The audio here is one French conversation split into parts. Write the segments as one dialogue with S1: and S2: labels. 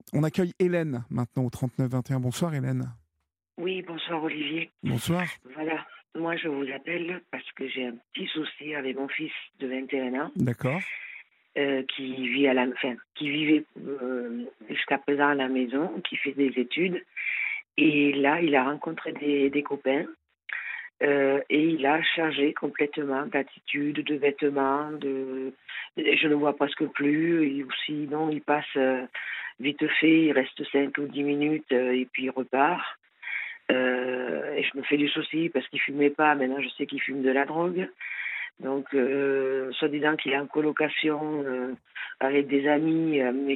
S1: On accueille Hélène maintenant au 39 21. Bonsoir Hélène.
S2: Oui, bonsoir Olivier.
S1: Bonsoir.
S2: Voilà, moi je vous appelle parce que j'ai un petit souci avec mon fils de 21 ans
S1: D'accord.
S2: qui vit qui vivait jusqu'à présent à la maison, qui fait des études. Et là, il a rencontré des copains et il a changé complètement d'attitude, de vêtements, je ne le vois presque plus. Et aussi, non, il passe vite fait, il reste 5 ou 10 minutes et puis il repart. Et je me fais du souci parce qu'il fumait pas. Maintenant, je sais qu'il fume de la drogue. Donc, soi-disant qu'il est en colocation avec des amis, mais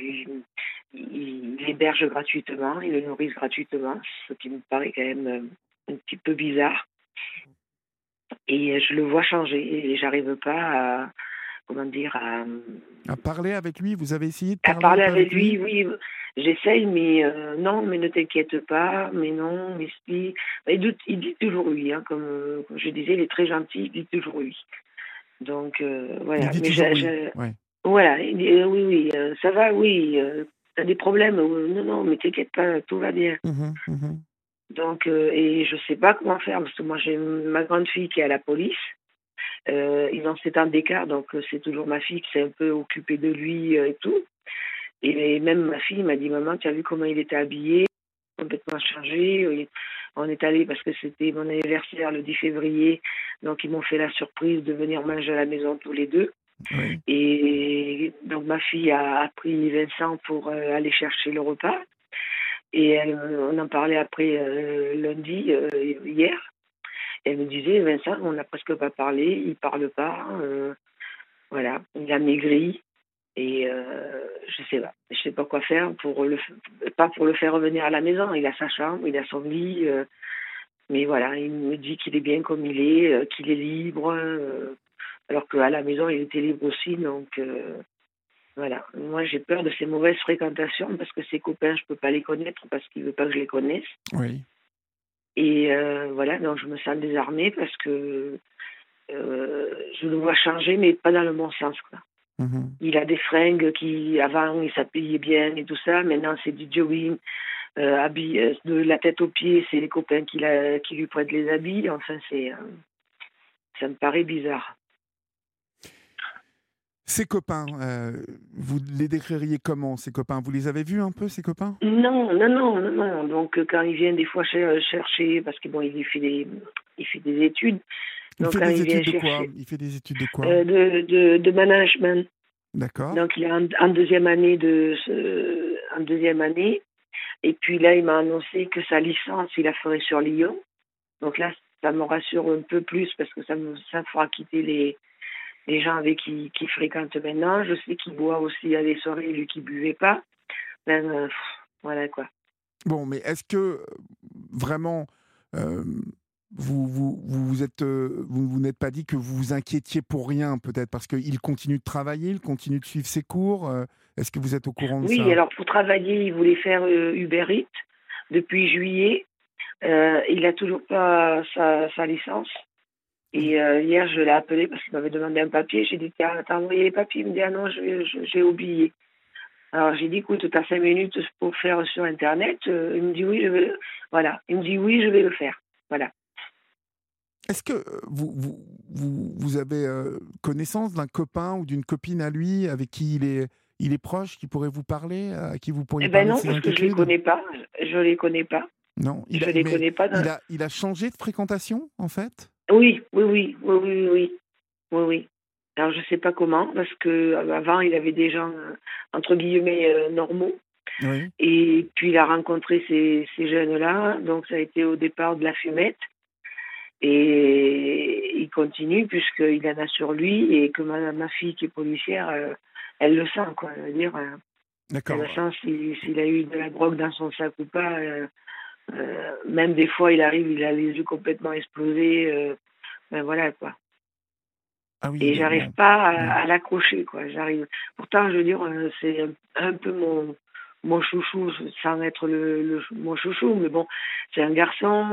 S2: il l'héberge gratuitement, il le nourrissent gratuitement, ce qui me paraît quand même un petit peu bizarre. Et je le vois changer et j'arrive pas à, comment dire,
S1: À parler avec lui, vous avez essayé de
S2: à
S1: parler un
S2: parler
S1: peu
S2: avec
S1: avec lui?
S2: lui. Oui, j'essaye, mais non, mais ne t'inquiète pas, mais non, mais si. Il dit toujours oui, hein, comme je disais, il est très gentil, il dit toujours oui. Donc,
S1: Il
S2: voilà.
S1: dit
S2: Mais
S1: toujours oui. Ouais.
S2: voilà, il dit oui, oui, ça va, oui, t'as des problèmes, non, non, mais t'inquiète pas, tout va bien.
S1: Mhm, mhm.
S2: Donc, et je sais pas comment faire, parce que moi j'ai ma grande fille qui est à la police. Ils ont 7 ans d'écart, donc c'est toujours ma fille qui s'est un peu occupée de lui et tout. Et même ma fille m'a dit, maman, tu as vu comment il était habillé, complètement changé. On est allé parce que c'était mon anniversaire le 10 février, donc ils m'ont fait la surprise de venir manger à la maison tous les deux.
S1: Oui.
S2: Et donc ma fille a pris Vincent pour aller chercher le repas. Et on en parlait après lundi, hier. Elle me disait, Vincent, on n'a presque pas parlé, il parle pas. Voilà, il a maigri. Et je sais pas quoi faire pas pour le faire revenir à la maison. Il a sa chambre, il a son lit, mais voilà, il me dit qu'il est bien comme il est, qu'il est libre, alors qu'à la maison il était libre aussi. Donc voilà, moi j'ai peur de ces mauvaises fréquentations parce que ses copains je peux pas les connaître parce qu'il veut pas que je les connaisse.
S1: Oui.
S2: Et voilà, donc je me sens désarmée parce que je le vois changer, mais pas dans le bon sens, quoi.
S1: Mhm.
S2: Il a des fringues qui, avant, il s'habillait bien et tout ça. Maintenant, c'est du jogging, de la tête aux pieds. C'est les copains qui lui prêtent les habits. Enfin, ça me paraît bizarre.
S1: Ses copains, vous les décririez comment, ces copains? Vous les avez vus un peu, ces copains?
S2: Non, non, non, non, non. Donc, quand il vient des fois chercher, parce que bon, il fait des études.
S1: Il
S2: Donc,
S1: fait
S2: quand
S1: des
S2: il vient
S1: études de quoi?
S2: chercher
S1: Il fait des études de quoi?
S2: de management.
S1: D'accord.
S2: Donc, il est en deuxième année en deuxième année. Et puis là, il m'a annoncé que sa licence, il la ferait sur Lyon. Donc là, ça me rassure un peu plus parce que ça me fera quitter les gens avec qui fréquente maintenant. Je sais qu'il boit aussi à des soirées, lui qui buvait pas. Ben, voilà quoi.
S1: Bon, mais est-ce que vraiment euh, vous n'êtes pas dit que vous vous inquiétiez pour rien, peut-être parce qu'il continue de travailler, il continue de suivre ses cours? Est-ce que vous êtes au courant de
S2: Oui,
S1: ça?
S2: alors pour travailler, il voulait faire Uber Eats depuis juillet. Il a toujours pas sa licence. Et hier, je l'ai appelé parce qu'il m'avait demandé un papier. J'ai dit, t'as envoyé les papiers? Il me dit, ah non, j'ai oublié. Alors j'ai dit, écoute, tu as 5 minutes pour faire sur Internet. Il me dit, oui, voilà. Il me dit, oui, je vais le faire. Voilà.
S1: Est-ce que vous avez connaissance d'un copain ou d'une copine à lui avec qui il est proche, qui pourrait vous parler, à qui vous pourriez
S2: Eh ben
S1: parler de
S2: non,
S1: ses
S2: parce que je les
S1: inquiétudes?
S2: connais pas. Je les connais pas.
S1: Non,
S2: Je les
S1: mais
S2: connais pas.
S1: il a changé de fréquentation, en fait?
S2: Oui, oui, oui, oui, oui, oui, oui, oui. Alors je sais pas comment, parce que avant il avait des gens entre guillemets normaux.
S1: Oui.
S2: Et puis il a rencontré ces jeunes-là, donc ça a été au départ de la fumette. Et il continue puisqu'il en a sur lui et que ma fille qui est policière, elle le sent, quoi. Je veux dire, elle le
S1: D'accord.
S2: sent s'il a eu de la drogue dans son sac ou pas. Même des fois, il arrive, il a les yeux complètement explosés. Ben voilà, quoi.
S1: Ah oui,
S2: Et j'arrive
S1: bon.
S2: pas
S1: Ouais.
S2: à l'accrocher, quoi. J'arrive. Pourtant, je veux dire, c'est un peu mon chouchou, sans être mon chouchou, mais bon, c'est un garçon.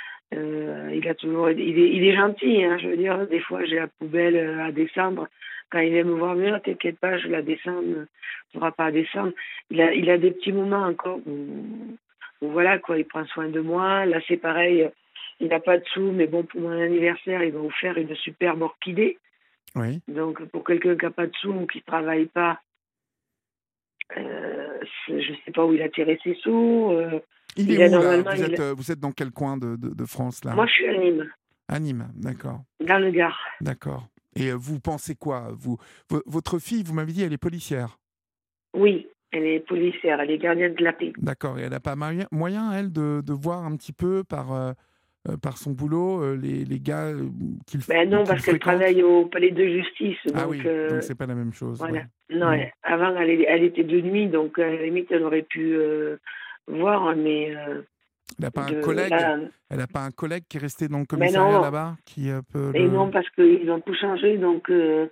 S2: Il a toujours, il est gentil, hein, je veux dire. Des fois, j'ai la poubelle à descendre Quand il vient me voir venir, t'inquiète pas, je la descends, tu n'auras pas à descendre. Il a des petits moments encore où voilà, quoi, il prend soin de moi. Là, c'est pareil, il n'a pas de sous, mais bon, pour mon anniversaire, il va vous faire une superbe orchidée.
S1: Oui.
S2: Donc, pour quelqu'un qui n'a pas de sous ou qui ne travaille pas, je ne sais pas où il a tiré ses sous.
S1: Il est
S2: Il a
S1: où là?
S2: normalement,
S1: Vous êtes dans quel coin de France là?
S2: moi, je suis à Nîmes,
S1: À Nîmes, d'accord.
S2: dans le Gard.
S1: D'accord. Et vous pensez quoi votre fille, vous m'avez dit, elle est policière.
S2: Oui, elle est policière, elle est gardienne de la paix.
S1: D'accord. Et elle n'a pas moyen, elle, de voir un petit peu par son boulot les gars
S2: Ben non,
S1: qu'il
S2: parce qu'elle
S1: fréquente?
S2: travaille au palais de justice,
S1: Ah
S2: donc
S1: oui, donc c'est pas la même chose.
S2: voilà.
S1: Ouais.
S2: Non,
S1: Mhm.
S2: avant, elle était de nuit, donc à la limite, elle aurait pu voir, mais
S1: Elle n'a pas un
S2: de
S1: collègue.
S2: là,
S1: Elle n'a pas un collègue qui est resté dans le
S2: mais
S1: commissariat
S2: non,
S1: là-bas qui peut
S2: et
S1: le.
S2: non, parce qu'ils ont tout changé, donc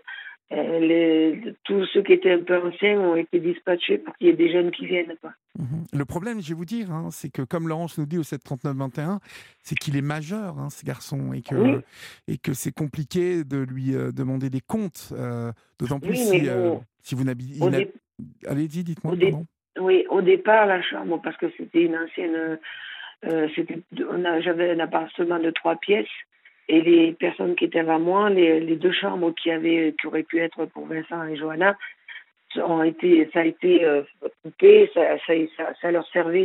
S2: tous ceux qui étaient un peu anciens ont été dispatchés pour qu'il y ait des jeunes qui viennent, quoi.
S1: Mhm. Le problème, je vais vous dire, hein, c'est que comme Laurence nous dit au 739-21, c'est qu'il est majeur, hein, ce garçon,
S2: Oui,
S1: et que c'est compliqué de lui demander des comptes, d'autant plus
S2: oui, mais bon,
S1: si vous n'habitez.
S2: au, dé-
S1: Allez-y,
S2: au,
S1: dites-moi,
S2: dé-
S1: pardon.
S2: oui, au départ, la chambre, parce que c'était une ancienne. J'avais un appartement de 3 pièces et les personnes qui étaient avant moi, les deux chambres qui auraient pu être pour Vincent et Johanna, ça a été coupé, ça leur servait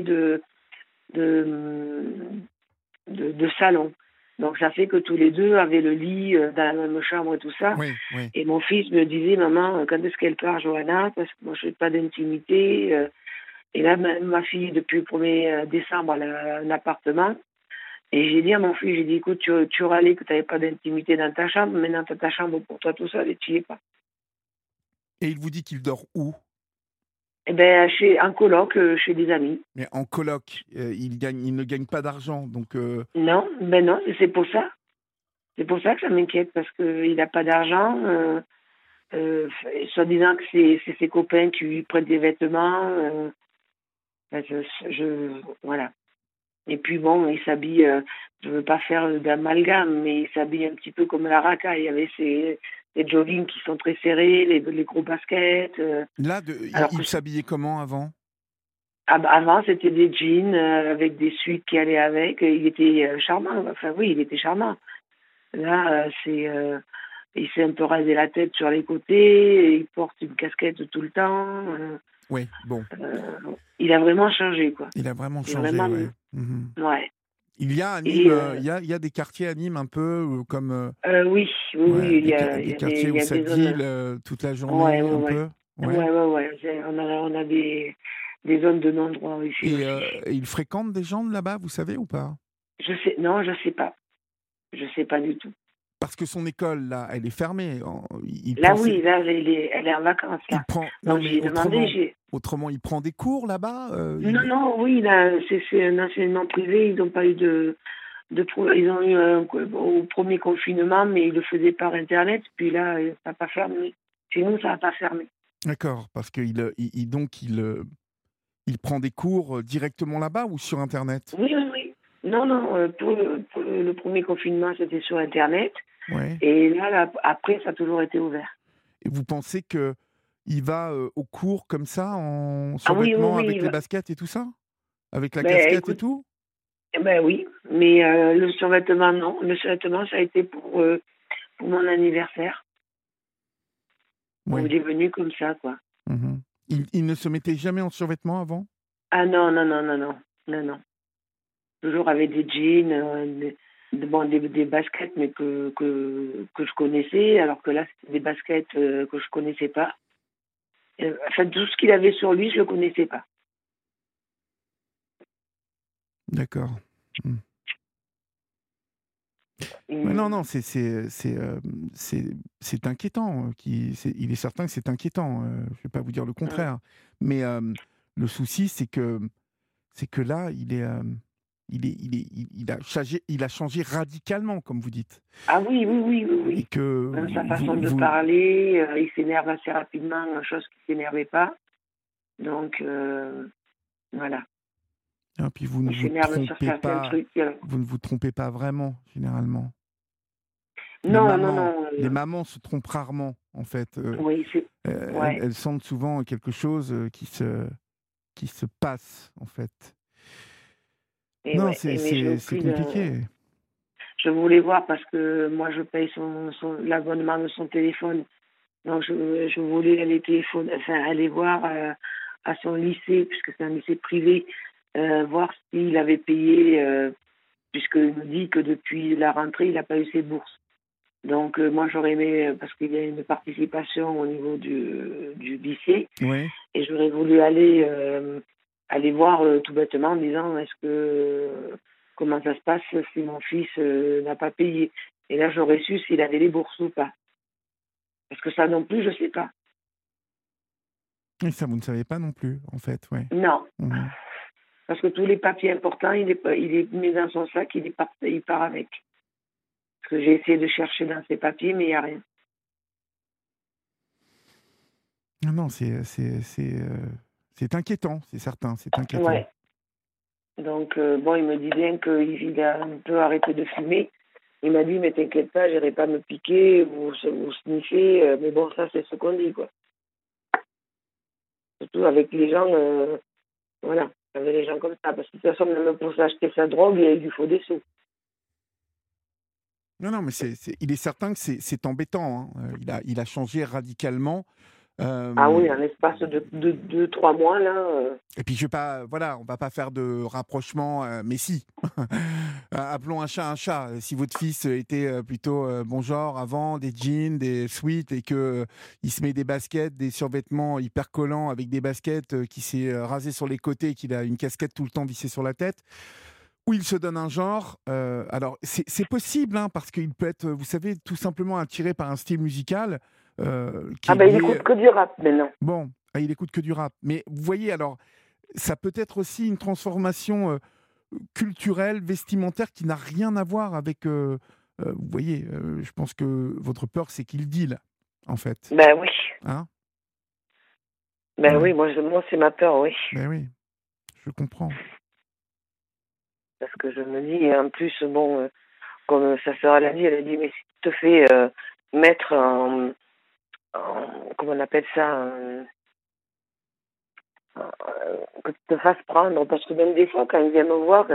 S2: de, de salon. Donc ça fait que tous les deux avaient le lit dans la même chambre et tout ça.
S1: Oui, oui.
S2: Et mon fils me disait, maman, quand est-ce qu'elle part, Johanna? Parce que moi, je n'ai pas d'intimité. Et là, ma fille, depuis le 1er décembre, elle a un appartement. Et j'ai dit à mon fils, j'ai dit, écoute, tu râlais que tu n'avais pas d'intimité dans ta chambre, maintenant tu as ta chambre pour toi tout seul et tu n'y es pas.
S1: Et il vous dit qu'il dort où?
S2: Eh bien, en coloc, chez des amis.
S1: Mais en coloc, il ne gagne pas d'argent, donc.
S2: Non, ben non, c'est pour ça. C'est pour ça que ça m'inquiète, parce qu'il n'a pas d'argent. Soi-disant que c'est ses copains qui lui prêtent des vêtements. Ben, voilà. Et puis bon, il s'habille, je veux pas faire d'amalgame, mais il s'habille un petit peu comme la racaille. Il y avait les joggings qui sont très serrés, les gros baskets.
S1: Là,
S2: Alors que
S1: il s'habillait comment avant?
S2: avant, c'était des jeans avec des suites qui allaient avec. Il était charmant. Enfin oui, il était charmant. Là, il s'est un peu rasé la tête sur les côtés. Il porte une casquette tout le temps.
S1: Oui, bon.
S2: Il a vraiment changé, quoi.
S1: Il a vraiment
S2: Il a
S1: changé,
S2: vraiment,
S1: ouais. Mhm.
S2: ouais.
S1: Il y a à Nîmes,
S2: Et
S1: il y a des quartiers à Nîmes un peu comme
S2: oui,
S1: ouais,
S2: oui,
S1: des quartiers
S2: il
S1: où
S2: y a
S1: ça
S2: des zones.
S1: deal toute la
S2: Ouais,
S1: journée,
S2: ouais,
S1: un
S2: ouais.
S1: peu. Ouais.
S2: Ouais, ouais, ouais. On a des zones de non-droit ici
S1: Et
S2: aussi.
S1: il fréquente des gens de là-bas, vous savez ou pas?
S2: Non, je sais pas. Je sais pas du tout.
S1: Parce que son école, là, elle est fermée. Il
S2: Là,
S1: prend
S2: oui, là, elle est en vacances,
S1: il
S2: là.
S1: prend. Non,
S2: Donc,
S1: mais
S2: j'ai demandé,
S1: autrement, il prend des cours là-bas.
S2: Non, non, oui, là, c'est un enseignement privé. Ils n'ont pas eu ils ont eu au premier confinement, mais ils le faisaient par Internet. Puis là, ça n'a pas fermé. Chez nous, ça n'a pas fermé.
S1: D'accord, parce qu'il il prend des cours directement là-bas ou sur Internet?
S2: Oui, oui, oui. Non, non, pour le premier confinement, c'était sur Internet.
S1: Ouais.
S2: Et là, après, ça a toujours été ouvert.
S1: Et vous pensez que il va au cours comme ça, en
S2: Ah oui, oui,
S1: survêtement,
S2: oui.
S1: avec les baskets et tout ça? Avec la
S2: Ben,
S1: casquette et
S2: écoute,
S1: tout?
S2: ben oui. Mais le survêtement, non. Le survêtement, ça a été pour mon anniversaire. On
S1: Oui.
S2: est venu comme ça, quoi.
S1: Mhm. Il ne se mettait jamais en survêtement avant?
S2: Ah non, non, non, non, non. Non, non. Toujours avec des jeans, des baskets, mais que je connaissais, alors que là, c'était des baskets que je connaissais pas. Enfin, tout ce qu'il avait sur lui, je le connaissais pas.
S1: D'accord. Hmm. Ouais,
S2: Et-
S1: non, non, c'est inquiétant. Il est certain que c'est inquiétant. Je ne vais pas vous dire le contraire. Mais le souci, c'est que là, il a changé radicalement, comme vous dites.
S2: Ah oui, oui, oui, oui,
S1: Et
S2: oui.
S1: que
S2: Même sa façon de parler, il s'énerve assez rapidement, chose qui ne s'énervait pas. Donc, voilà.
S1: et puis vous ne
S2: Il
S1: vous
S2: s'énerve sur
S1: trompez
S2: certains
S1: pas,
S2: trucs.
S1: vous ne vous trompez pas vraiment, généralement.
S2: Non, non, non.
S1: Les mamans se trompent rarement en fait.
S2: Oui, c'est. Ouais.
S1: Elles sentent souvent quelque chose qui se passe, en fait.
S2: Et
S1: Non,
S2: ouais. Mais j'ai
S1: c'est
S2: aucune.
S1: compliqué.
S2: Je voulais voir parce que moi, je paye l'abonnement de son téléphone. Donc, je voulais aller téléphoner, enfin, aller voir à son lycée, puisque c'est un lycée privé, voir s'il avait payé, puisqu'il me dit que depuis la rentrée, il n'a pas eu ses bourses. Donc, moi, j'aurais aimé, parce qu'il y a une participation au niveau du lycée,
S1: Oui.
S2: et j'aurais voulu aller voir tout bêtement en disant est-ce que comment ça se passe si mon fils n'a pas payé. Et là, j'aurais su s'il avait les bourses ou pas. Parce que ça non plus, je sais pas.
S1: Et ça, vous ne savez pas non plus, en fait, ouais.
S2: Non.
S1: Mhm.
S2: Parce que tous les papiers importants, il est mis dans son sac, il part avec. Parce que j'ai essayé de chercher dans ses papiers, mais il n'y a rien.
S1: Non, non, c'est inquiétant, c'est certain, c'est inquiétant.
S2: Ouais. Donc, bon, il me dit bien qu'il a un peu arrêté de fumer. Il m'a dit, mais t'inquiète pas, j'irai pas me piquer ou sniffer. Mais bon, ça, c'est ce qu'on dit, quoi. Surtout avec les gens, voilà, avec les gens comme ça. Parce que de toute façon, même pour s'acheter sa drogue, il lui faut des sous.
S1: Non, non, mais il est certain que c'est embêtant, hein. Il a changé radicalement.
S2: Ah
S1: Euh,
S2: oui, en l'espace de 2, 3 mois, là.
S1: et puis, je vais pas, voilà, on va pas faire de rapprochement, mais si. Appelons un chat un chat. Si votre fils était plutôt bon genre avant, des jeans, des sweats, et que il se met des baskets, des survêtements hyper collants avec des baskets, qui s'est rasé sur les côtés, et qu'il a une casquette tout le temps vissée sur la tête, où il se donne un genre. Alors, c'est possible, hein, parce qu'il peut être, vous savez, tout simplement attiré par un style musical qui
S2: Ah
S1: est
S2: ben, il
S1: lié.
S2: écoute que du rap, maintenant.
S1: Bon, il écoute que du rap. Mais vous voyez, alors, ça peut être aussi une transformation culturelle, vestimentaire, qui n'a rien à voir avec. Vous voyez, je pense que votre peur, c'est qu'il deal, en fait.
S2: Ben oui.
S1: Hein.
S2: Ben
S1: Ouais.
S2: oui, moi c'est ma peur, oui.
S1: Ben oui, je comprends.
S2: Parce que je me dis, en plus, bon, comme sa sœur elle a dit, mais si tu te fais mettre comment on appelle ça, que tu te fasses prendre, parce que même des fois, quand il vient me voir,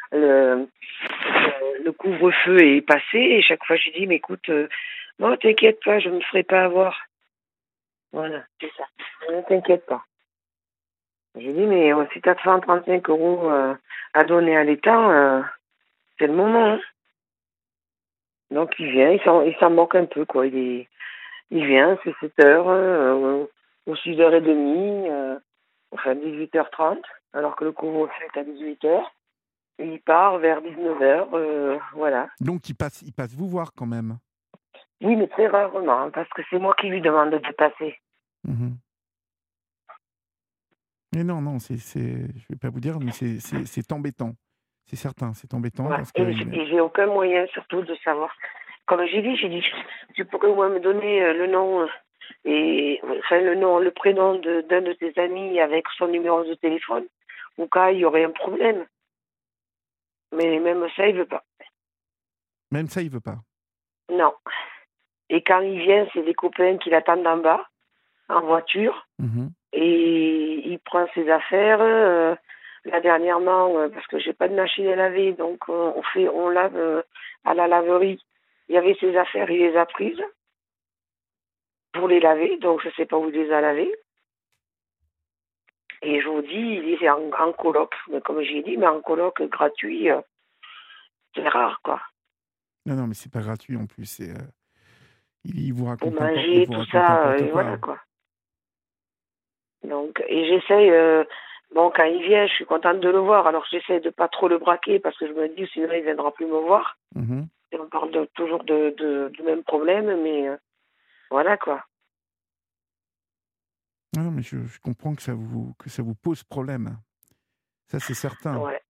S2: le couvre-feu est passé, et chaque fois je lui dis, mais écoute, non, t'inquiète pas, je me ferai pas avoir. Voilà, c'est ça. Ne t'inquiète pas. J'ai dit, mais si t'as 35 € à donner à l'État, c'est le moment, hein. Donc il vient, il s'en moque un peu, quoi. Il vient, c'est 7 heures, ou 6h30, enfin 18h30, alors que le couvre-feu est à 18h. Et il part vers 19h, voilà.
S1: Donc, il passe vous voir quand même.
S2: Oui, mais très rarement, hein, parce que c'est moi qui lui demande de passer.
S1: Mhm. Mais non, non, je vais pas vous dire, mais c'est embêtant. C'est certain, c'est embêtant
S2: Ouais.
S1: parce que.
S2: Et j'ai aucun moyen, surtout, de savoir. Comme j'ai dit, tu pourrais au moins me donner le nom, enfin le nom, le prénom d'un de tes amis avec son numéro de téléphone, au cas il y aurait un problème. Mais même ça, il veut pas.
S1: Même ça, il veut pas.
S2: Non. Et quand il vient, c'est des copains qui l'attendent en bas, en voiture,
S1: Mhm.
S2: et il prend ses affaires. Là, dernièrement, parce que j'ai pas de machine à laver, donc on lave à la laverie. Il y avait ses affaires, il les a prises pour les laver, donc je sais pas où il les a lavées. Et je vous dis, il est en coloc. Mais comme j'ai dit, mais en coloc gratuit, c'est rare, quoi.
S1: Non, non, mais c'est pas gratuit en plus. Il vous
S2: Pour
S1: raconte il
S2: manger,
S1: vous
S2: tout
S1: raconte
S2: ça,
S1: n'importe
S2: et voilà,
S1: quoi.
S2: quoi. Donc, et j'essaye, bon, quand il vient, je suis contente de le voir, alors j'essaie de pas trop le braquer, parce que je me dis, sinon il viendra plus me voir.
S1: Mhm.
S2: Et on parle toujours du même problème, mais voilà, quoi.
S1: Non, non, mais je comprends que ça vous pose problème. Ça, c'est certain.
S2: Ouais.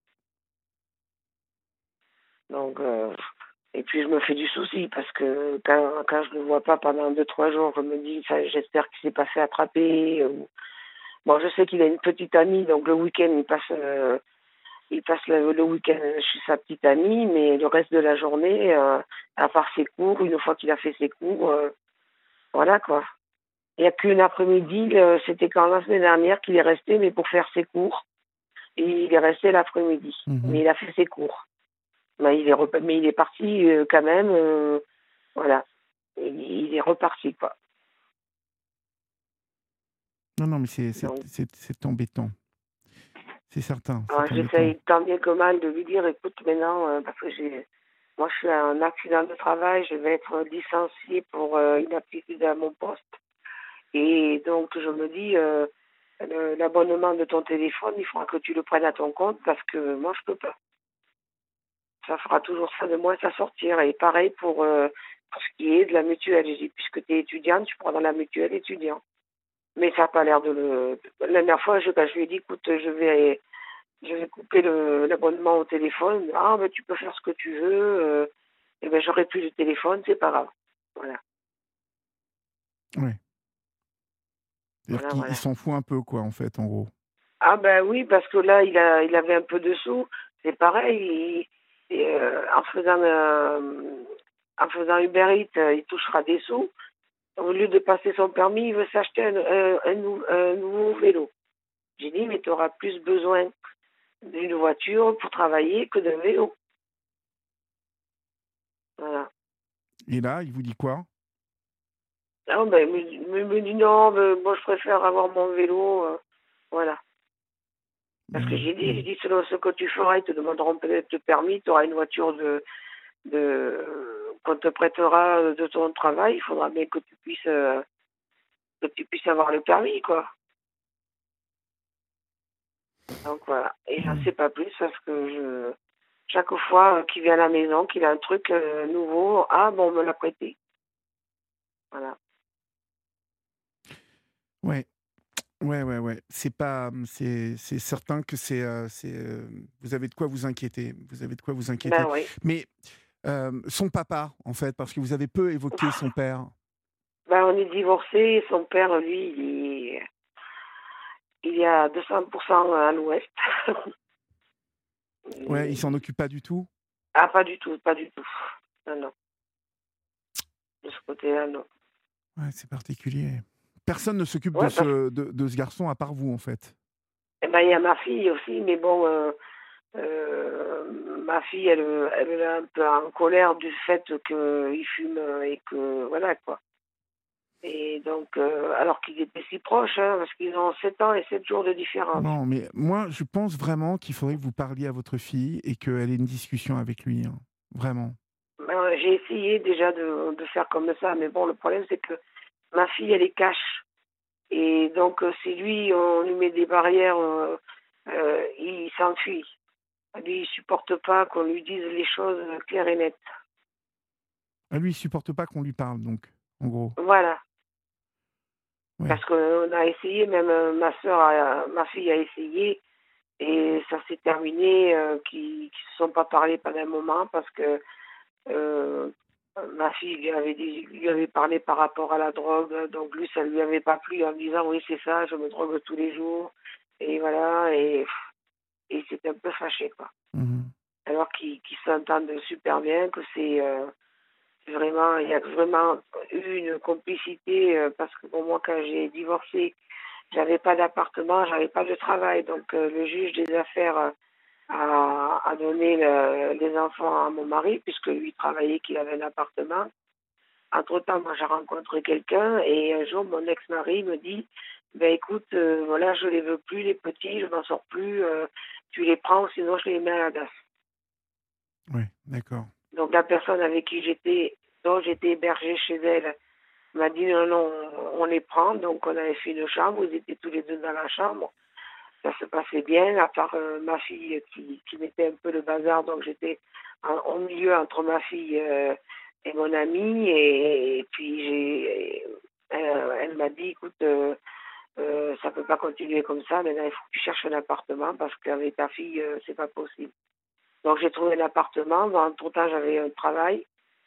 S2: Donc, et puis je me fais du souci, parce que quand je le vois pas pendant 2, 3 jours, je me dis, ça, j'espère qu'il s'est pas fait attraper. Bon, je sais qu'il a une petite amie, donc le week-end, il passe le week-end chez sa petite amie, mais le reste de la journée, à part ses cours, une fois qu'il a fait ses cours, Voilà, quoi. Il y a qu'une après-midi, c'était quand la semaine dernière qu'il est resté, mais pour faire ses cours. Et il est resté l'après-midi.
S1: Mhm.
S2: Mais il a fait ses cours. Mais il est parti quand même. Voilà. Il est reparti, quoi.
S1: Non, non, mais
S2: Donc,
S1: c'est embêtant. C'est certain,
S2: alors,
S1: c'est embêtant.
S2: j'essaye tant bien que mal de lui dire, écoute, maintenant, parce que moi, je suis un accident de travail, je vais être licenciée pour inaptitude à mon poste. Et donc, je me dis, l'abonnement de ton téléphone, il faudra que tu le prennes à ton compte parce que moi, je peux pas. Ça fera toujours ça de moins à sortir. Et pareil pour ce qui est de la mutuelle. J'ai dit, puisque tu es étudiante, tu prends dans la mutuelle étudiant. Mais ça n'a pas l'air de le. La dernière fois, quand je lui ai dit, écoute, je vais couper l'abonnement au téléphone. Ah, ben, tu peux faire ce que tu veux. Et ben, j'aurai plus de téléphone, c'est pas grave. Voilà,
S1: Ouais. C'est-à-dire
S2: voilà,
S1: qu'il
S2: voilà.
S1: s'en fout un peu, quoi, en fait, en gros.
S2: Ah ben oui, parce que là, il avait un peu de sous. C'est pareil, en faisant Uber Eats, il touchera des sous. Au lieu de passer son permis, il veut s'acheter un nouveau vélo. J'ai dit, mais tu auras plus besoin d'une voiture pour travailler que d'un vélo. Voilà.
S1: Et là, il vous dit quoi?
S2: Non, ben, me dit non, mais moi je préfère avoir mon vélo. Voilà. Parce que j'ai dit, selon ce que tu feras, ils te demanderont peut-être le permis, tu auras une voiture qu'on te prêtera de ton travail, il faudra bien que tu puisses avoir le permis, quoi. Donc voilà. Et j'en
S1: Mm.
S2: sais pas plus parce que chaque fois qu'il vient à la maison, qu'il a un truc nouveau, ah bon, on me l'a prêté. Voilà.
S1: Ouais. Ouais, ouais, ouais. C'est pas, c'est certain que vous avez de quoi vous inquiéter. Vous avez de quoi vous inquiéter.
S2: Ben oui.
S1: Mais son papa, en fait, parce que vous avez peu évoqué son père.
S2: Ben on est divorcés. Son père, lui, il est à 200% à l'ouest.
S1: Ouais, il s'en
S2: Il-
S1: occupe pas du tout.
S2: Ah, pas du tout, pas du tout. Non, non. De ce côté-là, non.
S1: Ouais, c'est particulier. Personne ne s'occupe
S2: Ouais, parce
S1: de ce garçon à part vous, en fait.
S2: que ben, il y a ma fille aussi, mais bon, ma fille, elle est un peu en colère du fait qu'il fume et que voilà quoi. Et donc, alors qu'ils étaient si proches, hein, parce qu'ils ont 7 ans et 7 jours de différence.
S1: Non, mais moi, je pense vraiment qu'il faudrait que vous parliez à votre fille et qu'elle ait une discussion avec lui. Hein. Vraiment.
S2: Ben, j'ai essayé déjà de faire comme ça, mais bon, le problème c'est que ma fille, elle est cash. Et donc, si lui, on lui met des barrières, il s'enfuit. Lui, il supporte pas qu'on lui dise les choses claires et nettes.
S1: Ah, lui, il supporte pas qu'on lui parle, donc, en gros.
S2: Voilà.
S1: Ouais.
S2: Parce qu'on a essayé, même ma fille a essayé, et ça s'est terminé qu'ils ne se sont pas parlé pendant un moment parce que euh, ma fille lui avait parlé par rapport à la drogue, donc lui, ça ne lui avait pas plu en me disant oui, c'est ça, je me drogue tous les jours, et voilà, et il s'était un peu fâché, quoi.
S1: Mhm.
S2: Alors qu'ils s'entendent super bien, que vraiment, il y a vraiment eu une complicité parce que pour moi, quand j'ai divorcé, j'avais pas d'appartement, j'avais pas de travail. Donc, le juge des affaires a donné les enfants à mon mari, puisque lui travaillait, qu'il avait un appartement. Entre-temps, moi, j'ai rencontré quelqu'un et un jour, mon ex-mari me dit, ben écoute, voilà, je les veux plus, les petits, je m'en sors plus, tu les prends, sinon je les mets à la DAS.
S1: Ouais, d'accord.
S2: Donc, la personne avec qui dont j'étais hébergée chez elle, m'a dit non, non, on les prend. Donc, on avait fait une chambre, ils étaient tous les deux dans la chambre. Ça se passait bien, à part ma fille qui mettait un peu le bazar. Donc, j'étais au milieu entre ma fille et mon amie. Et puis, elle m'a dit, écoute, ça peut pas continuer comme ça. Maintenant, il faut que tu cherches un appartement parce qu'avec ta fille, c'est pas possible. Donc, j'ai trouvé un appartement. Entre-temps, j'avais un travail.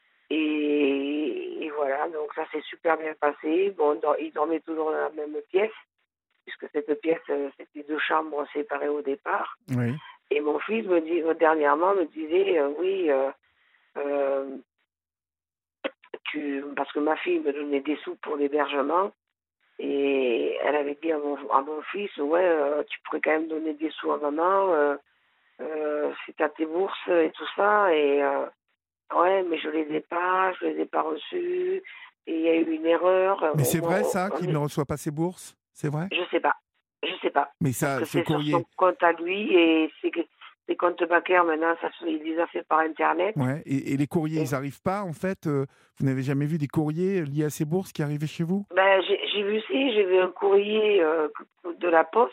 S2: Et voilà, donc ça s'est super bien passé. Bon, ils dormaient toujours dans la même pièce, puisque cette pièce, c'était deux chambres séparées au départ.
S1: Oui.
S2: Et mon fils dernièrement me disait, oui, euh, parce que ma fille me donnait des sous pour l'hébergement, et elle avait dit à mon fils, ouais, tu pourrais quand même donner des sous à maman, c'est à tes bourses et tout ça, et ouais, mais je les ai pas reçus, et il y a eu une erreur.
S1: Mais c'est vrai ça, qu'il ne reçoit pas ses bourses? C'est vrai?
S2: Je sais pas,
S1: Mais
S2: parce
S1: ça,
S2: que
S1: ce
S2: c'est sur son
S1: courrier,
S2: compte à lui, et ses comptes bancaires maintenant, il les a fait par internet.
S1: ouais, et les courriers,
S2: Et
S1: ils arrivent pas en fait, vous n'avez jamais vu des courriers liés à ces bourses qui arrivaient chez vous?
S2: ben, j'ai vu un courrier de la Poste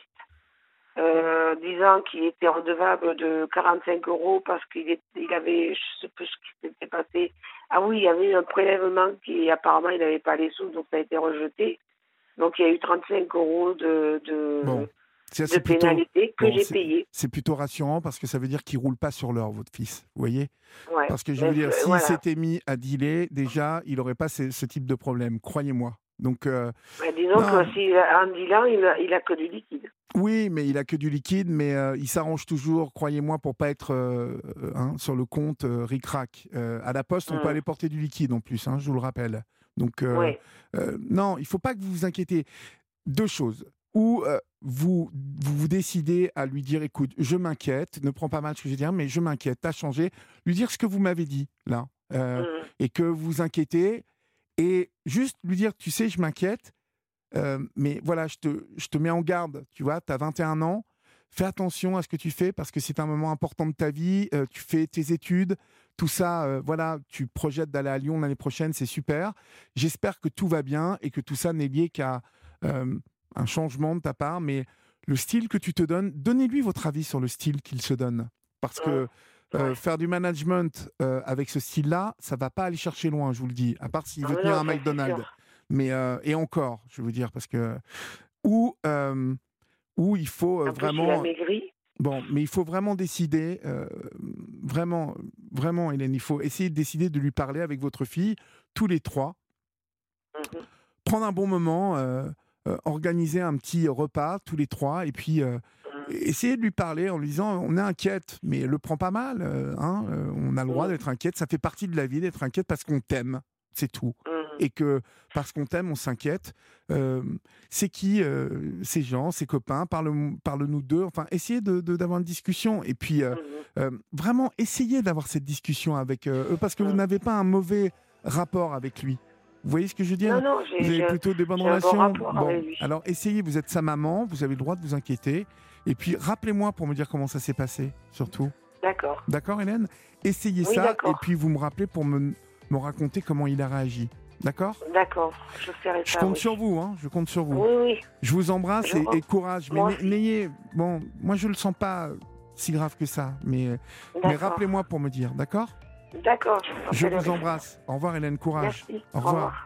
S2: disant qu'il était redevable de 45 euros parce il avait, je sais plus ce qui s'était passé. Ah oui, il y avait eu un prélèvement qui apparemment il n'avait pas les sous, donc ça a été rejeté. Donc il y a eu 35 euros
S1: Bon, ça
S2: de
S1: c'est plutôt
S2: pénalité que
S1: bon,
S2: j'ai payé.
S1: c'est plutôt rassurant parce que ça veut dire qu'il roule pas sur l'or, votre fils, vous voyez?
S2: Ouais,
S1: Parce que je
S2: mais
S1: veux dire, s'il
S2: voilà.
S1: s'était mis à dealer, déjà, il n'aurait pas ce type de problème, croyez-moi. Donc,
S2: Ben, disons que
S1: non,
S2: si en dealant, il a que du liquide.
S1: oui, mais il a que du liquide, mais il s'arrange toujours, croyez-moi, pour pas être sur le compte ric-rac. À la poste, on peut
S2: Mm.
S1: aller porter du liquide en plus, hein, je vous le rappelle. Donc,
S2: Oui.
S1: non, il faut pas que vous vous inquiétez. Deux choses. Ou vous décidez à lui dire, écoute, je m'inquiète, ne prends pas mal ce que je vais dire, mais je m'inquiète, t'as changé. Lui dire ce que vous m'avez dit, là,
S2: Mm.
S1: et que vous vous inquiétez, et juste lui dire, tu sais, je m'inquiète, mais voilà, je te mets en garde, tu vois, tu as 21 ans, fais attention à ce que tu fais parce que c'est un moment important de ta vie, tu fais tes études, tout ça, voilà, tu projettes d'aller à Lyon l'année prochaine, c'est super. J'espère que tout va bien et que tout ça n'est lié qu'à euh, un changement de ta part, mais le style que tu te donnes, donnez-lui votre avis sur le style qu'il se donne. Parce que
S2: Ouais.
S1: faire du management avec ce style-là, ça va pas aller chercher loin, je vous le dis, à part s'il
S2: Ah,
S1: veut
S2: mais
S1: tenir
S2: non,
S1: un
S2: ça c'est
S1: McDonald's.
S2: sûr.
S1: Mais et encore, je veux dire, parce que où où il faut
S2: En plus, il a
S1: vraiment
S2: maigri.
S1: bon, mais il faut vraiment décider, vraiment, vraiment, Hélène, il faut essayer de décider de lui parler avec votre fille tous les trois,
S2: Mhm.
S1: prendre un bon moment, organiser un petit repas tous les trois, et puis
S2: Mm.
S1: essayer de lui parler en lui disant on est inquiète, mais le prend pas mal, hein, on a le droit
S2: Mm.
S1: d'être inquiète, ça fait partie de la vie d'être inquiète parce qu'on t'aime, c'est tout.
S2: Mhm.
S1: Et que parce qu'on t'aime, on s'inquiète. C'est qui ces gens, ces copains? Parle-nous d'eux. Enfin, essayez d'avoir une discussion. Et puis,
S2: Mhm.
S1: vraiment, essayez d'avoir cette discussion avec eux parce que vous
S2: Mm.
S1: n'avez pas un mauvais rapport avec lui. Vous voyez ce que je veux dire?
S2: Non, non,
S1: Vous avez plutôt des bonnes
S2: j'ai un bon
S1: relations.
S2: rapport
S1: Bon,
S2: avec lui.
S1: alors essayez, vous êtes sa maman, vous avez le droit de vous inquiéter. Et puis, rappelez-moi pour me dire comment ça s'est passé, surtout.
S2: D'accord.
S1: D'accord, Hélène? Essayez
S2: Oui,
S1: ça, et
S2: d'accord.
S1: puis vous me rappelez pour me raconter comment il a réagi. D'accord?
S2: D'accord. Je ferai
S1: Je
S2: ça,
S1: compte
S2: oui.
S1: sur vous, hein, je compte sur vous.
S2: Oui, oui.
S1: Je vous embrasse
S2: Je
S1: et
S2: re-
S1: courage. Mais
S2: Moi aussi.
S1: n'ayez. Bon, moi je le sens pas si grave que ça. Mais
S2: D'accord.
S1: rappelez-moi pour me dire, d'accord?
S2: D'accord.
S1: Je
S2: rappellerai.
S1: vous embrasse. Au revoir, Hélène, courage.
S2: Merci.
S1: Au
S2: Au
S1: revoir.
S2: revoir.